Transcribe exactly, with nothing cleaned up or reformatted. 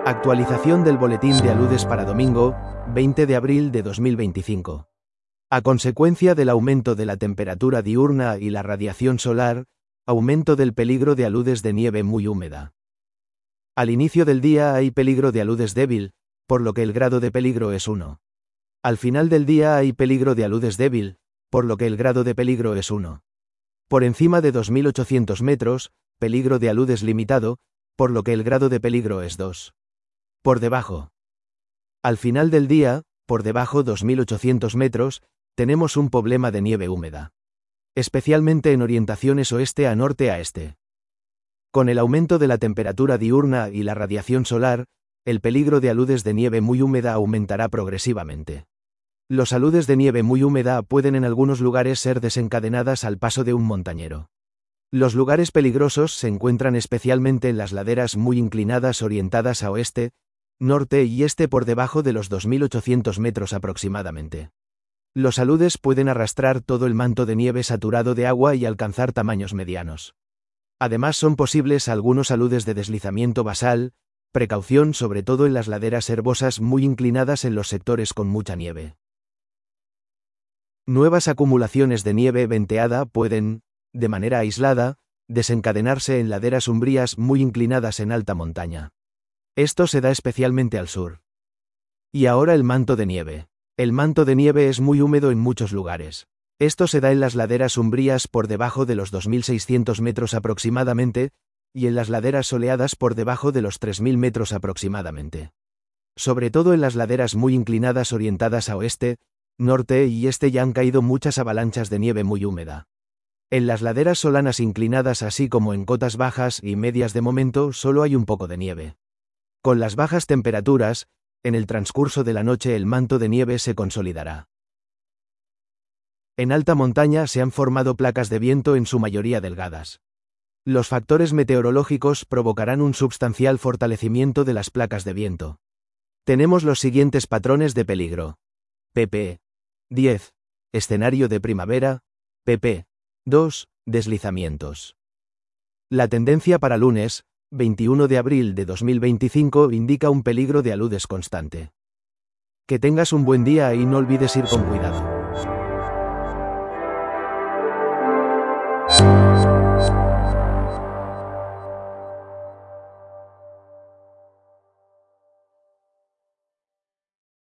Actualización del boletín de aludes para domingo, veinte de abril de dos mil veinticinco. A consecuencia del aumento de la temperatura diurna y la radiación solar, aumento del peligro de aludes de nieve muy húmeda. Al inicio del día hay peligro de aludes débil, por lo que el grado de peligro es uno. Al final del día hay peligro de aludes débil, por lo que el grado de peligro es uno. Por encima de dos mil ochocientos metros, peligro de aludes limitado, por lo que el grado de peligro es dos. Por debajo. Al final del día, por debajo dos mil ochocientos metros, tenemos un problema de nieve húmeda. Especialmente en orientaciones oeste a norte a este. Con el aumento de la temperatura diurna y la radiación solar, el peligro de aludes de nieve muy húmeda aumentará progresivamente. Los aludes de nieve muy húmeda pueden en algunos lugares ser desencadenadas al paso de un montañero. Los lugares peligrosos se encuentran especialmente en las laderas muy inclinadas orientadas a oeste, norte y este por debajo de los dos mil ochocientos metros aproximadamente. Los aludes pueden arrastrar todo el manto de nieve saturado de agua y alcanzar tamaños medianos. Además son posibles algunos aludes de deslizamiento basal, precaución sobre todo en las laderas herbosas muy inclinadas en los sectores con mucha nieve. Nuevas acumulaciones de nieve venteada pueden, de manera aislada, desencadenarse en laderas umbrías muy inclinadas en alta montaña. Esto se da especialmente al sur. Y ahora el manto de nieve. El manto de nieve es muy húmedo en muchos lugares. Esto se da en las laderas umbrías por debajo de los dos mil seiscientos metros aproximadamente, y en las laderas soleadas por debajo de los tres mil metros aproximadamente. Sobre todo en las laderas muy inclinadas orientadas a oeste, norte y este ya han caído muchas avalanchas de nieve muy húmeda. En las laderas solanas inclinadas así como en cotas bajas y medias de momento solo hay un poco de nieve. Con las bajas temperaturas, en el transcurso de la noche el manto de nieve se consolidará. En alta montaña se han formado placas de viento en su mayoría delgadas. Los factores meteorológicos provocarán un substancial fortalecimiento de las placas de viento. Tenemos los siguientes patrones de peligro. pp. diez. Escenario de primavera. pp. dos. Deslizamientos. La tendencia para lunes, veintiuno de abril de dos mil veinticinco indica un peligro de aludes constante. Que tengas un buen día y no olvides ir con cuidado.